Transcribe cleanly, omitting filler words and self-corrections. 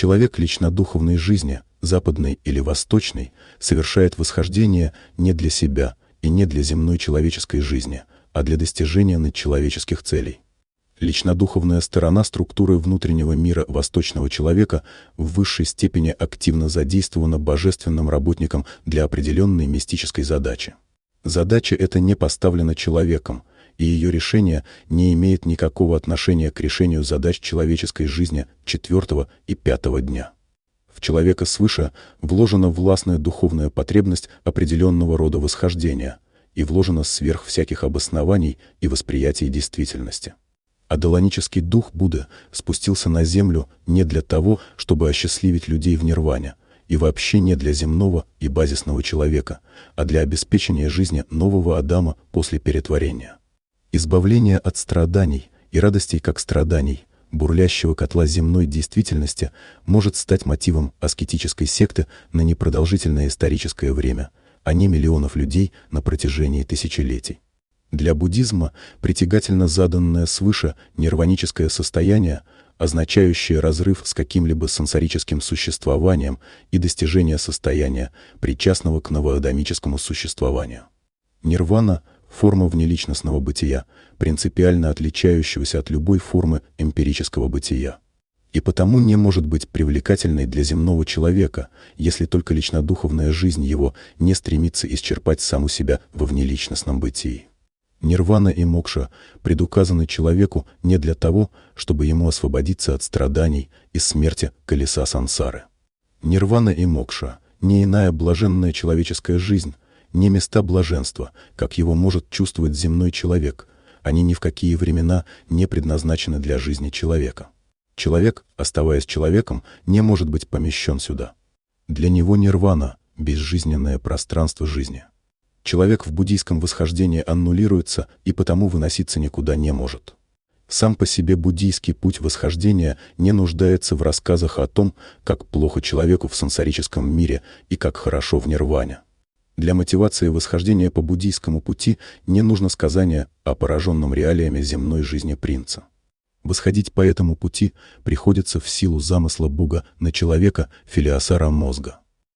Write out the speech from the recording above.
Человек лично-духовной жизни, западной или восточной, совершает восхождение не для себя и не для земной человеческой жизни, а для достижения надчеловеческих целей. Лично-духовная сторона структуры внутреннего мира восточного человека в высшей степени активно задействована божественным работником для определенной мистической задачи. Задача эта не поставлена человеком, и ее решение не имеет никакого отношения к решению задач человеческой жизни 4-го и 5-го дня. В человека свыше вложена властная духовная потребность определенного рода восхождения и вложена сверх всяких обоснований и восприятий действительности. Адаланический дух Будды спустился на землю не для того, чтобы осчастливить людей в нирване, и вообще не для земного и базисного человека, а для обеспечения жизни нового Адама после перетворения. Избавление от страданий и радостей как страданий, бурлящего котла земной действительности, может стать мотивом аскетической секты на непродолжительное историческое время, а не миллионов людей на протяжении тысячелетий. Для буддизма притягательно заданное свыше нирваническое состояние, означающее разрыв с каким-либо сенсорическим существованием и достижение состояния, причастного к новоадамическому существованию. Нирвана — форма внеличностного бытия, принципиально отличающегося от любой формы эмпирического бытия. И потому не может быть привлекательной для земного человека, если только личнодуховная жизнь его не стремится исчерпать саму себя во внеличностном бытии. Нирвана и мокша предуказаны человеку не для того, чтобы ему освободиться от страданий и смерти колеса сансары. Нирвана и мокша — не иная блаженная человеческая жизнь, не места блаженства, как его может чувствовать земной человек. Они ни в какие времена не предназначены для жизни человека. Человек, оставаясь человеком, не может быть помещен сюда. Для него нирвана — безжизненное пространство жизни. Человек в буддийском восхождении аннулируется и потому выноситься никуда не может. Сам по себе буддийский путь восхождения не нуждается в рассказах о том, как плохо человеку в сенсорическом мире и как хорошо в нирване. Для мотивации восхождения по буддийскому пути не нужно сказание о пораженном реалиями земной жизни принца. Восходить по этому пути приходится в силу замысла Бога на человека филиосара мозга.